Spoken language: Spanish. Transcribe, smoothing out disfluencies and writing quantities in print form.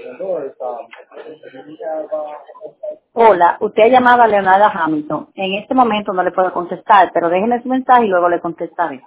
Hola, usted ha llamado a Leonardo Hamilton. En este momento no le puedo contestar, pero déjeme su mensaje y luego le contestaré.